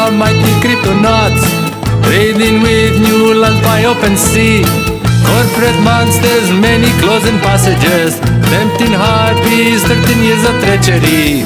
mighty cryptonauts, trading with new lands by open sea. Corporate monsters, many closing passages, tempting harpies, 13 years of treachery.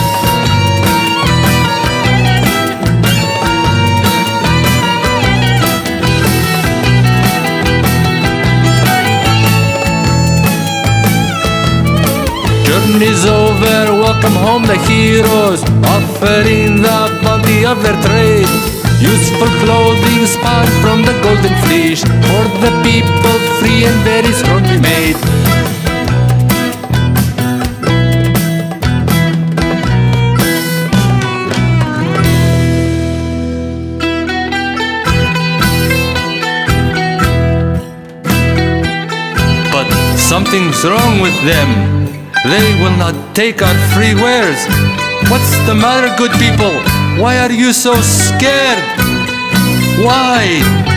Journey's over, welcome home the heroes, offering the bounty of their trade. Useful clothing spun from the golden fleece, for the people free and very strongly made. But something's wrong with them. They will not take our free wares. What's the matter, good people? Why are you so scared? Why?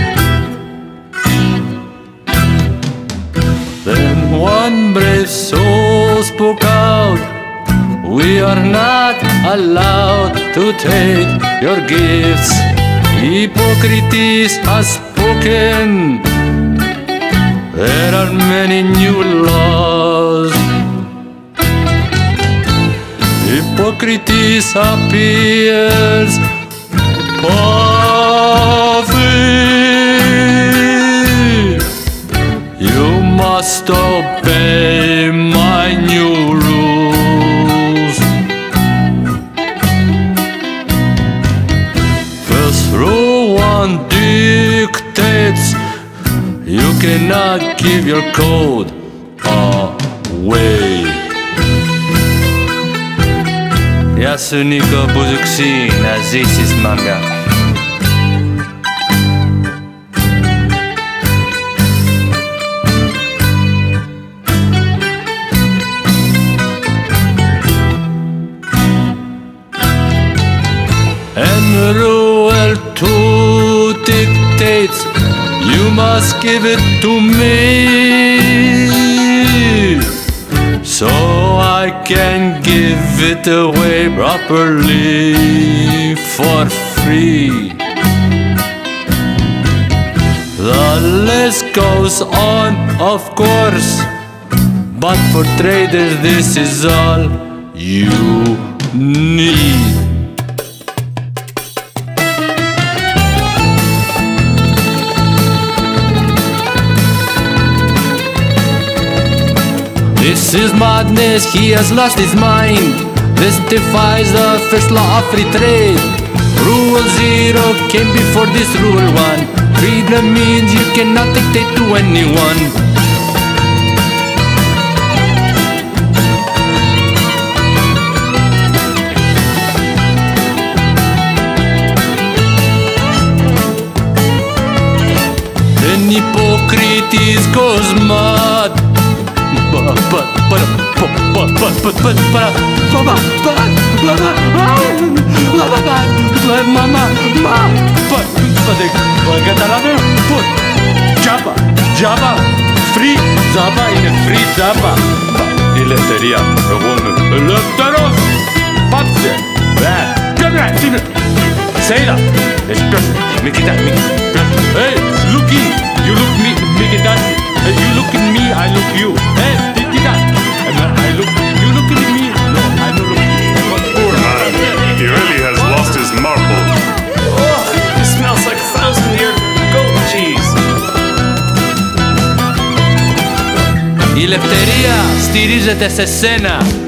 Then one brave soul spoke out, we are not allowed to take your gifts. Hippocrates has spoken. There are many new laws. Hippocrates appears puffy. You must obey my new rules. First rule one dictates, you cannot give your code away. Ja su niko buzuksin, a this is manga. And rule 2 dictates, you must give it to me, so I can give it away properly for free. The list goes on, of course, but for traders this is all you need. This is madness, he has lost his mind. This defies the first law of free trade. Rule 0 came before this rule 1. Freedom means you cannot dictate to anyone. Then Hippocrates goes mad. Java, free Java in a free Java. Eleftheria, Eleftheros, Papse, Seila, Mikita, hey, looky, you look me, Mikita, you look at me, I look you. Hey, Mikita, I look, you look at me, no, I don't look. Poor man, he really has lost his marble. Oh, it smells like 1,000-year goat cheese. Η ελευθερία στηρίζεται σε σένα.